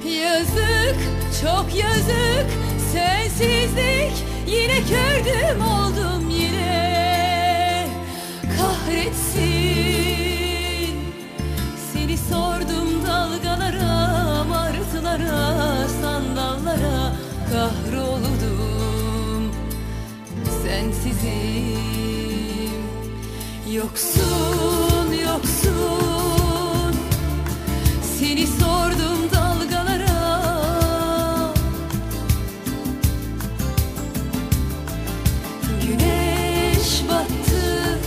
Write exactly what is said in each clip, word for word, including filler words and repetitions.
Yazık, çok yazık, sensizlik. Yine kördüm oldum yine. Kahretsin. Seni sordum dalgalara, martılara, sandallara. Kahroldum, sensizim. Yoksun, yoksun. Seni sordum dalgalara. Güneş battı,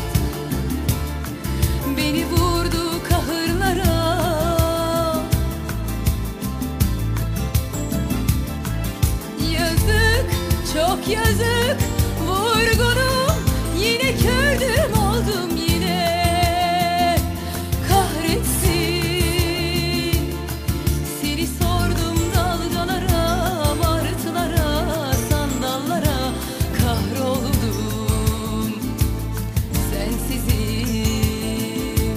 beni vurdu kahırlara. Yazık, çok yazık, vurgunum. Yine kördüm oldum yine. Kahretsin. Seni sordum dalgalara, martılara, sandallara. Kahroldum, sensizim.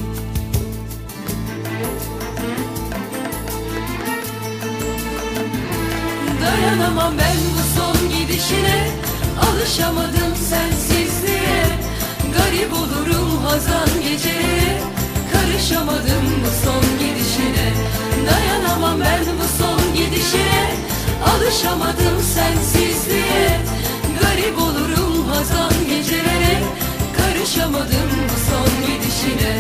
Dayanamam ben bu son gidişine. Alışamadım sensizliğe. Garip olurum hazan geceye. Karışamadım bu son gidişine. Dayanamam ben bu son gidişine. Alışamadım sensizliğe. Garip olurum hazan gecelere. Karışamadım bu son gidişine.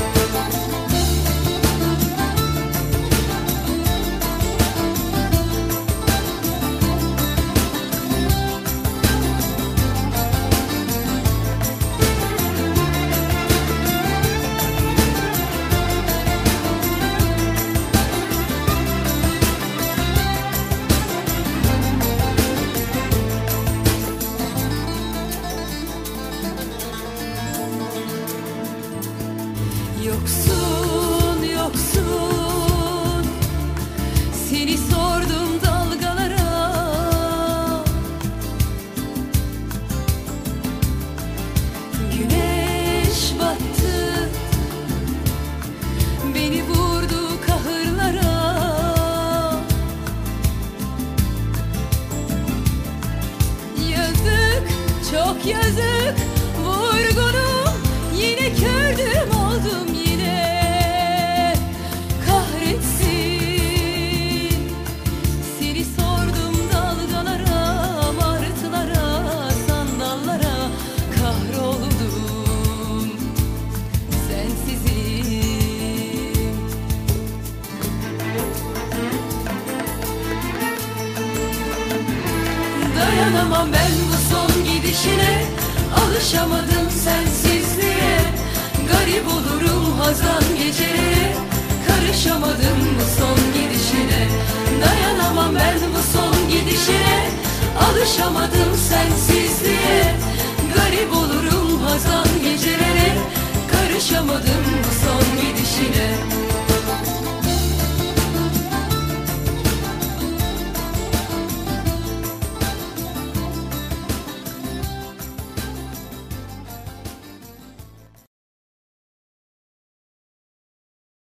Yoksun, yoksun. Seni sordum dalgalara. Güneş battı, beni vurdu kahırlara. Yazık, çok yazık, vurgunum. Yine kördüm oldum yine. Kahretsin. Seni sordum dalgalara, martılara, sandallara. Kahroldum, sensizim. Dayanamam ben bu son gidişine. Alışamadım sensizliğe. Garip olurum hazan gecelere. Karışamadım bu son gidişine. Dayanamam ben bu son gidişine. Alışamadım sensizliğe. Garip olurum hazan gecelere. Karışamadım bu son gidişine.